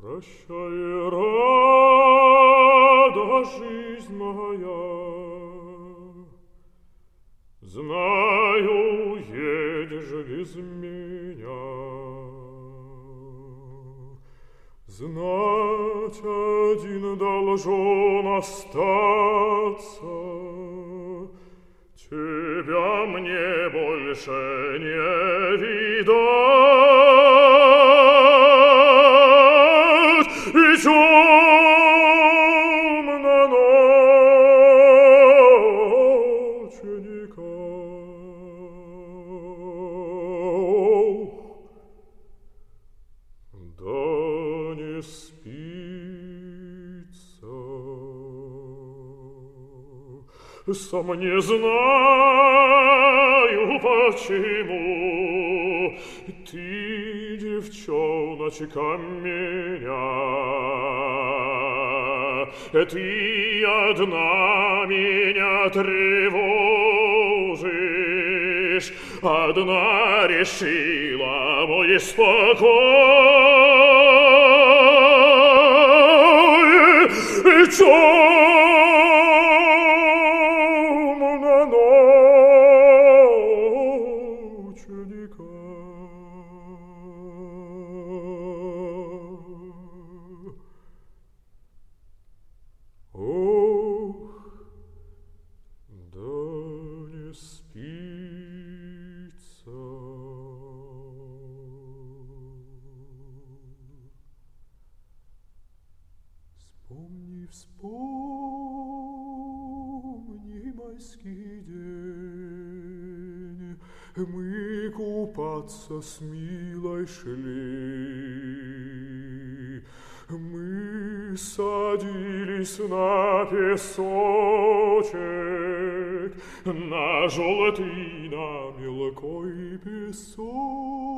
Прощай, рада жизнь моя, знаю, едешь без меня. Знать один должен остаться, тебя мне больше не видать, и темна ночника. Да не спится, сам не знаю почему. Ты, девчоночка, меня, ты одна меня тревожишь, одна решила мой спокой. Темна ночника. Ох, да не спится. Вспомни, вспомни майский день, мы купаться с милой шли. Мы садились на песочек, на желтый, на мелкой песок.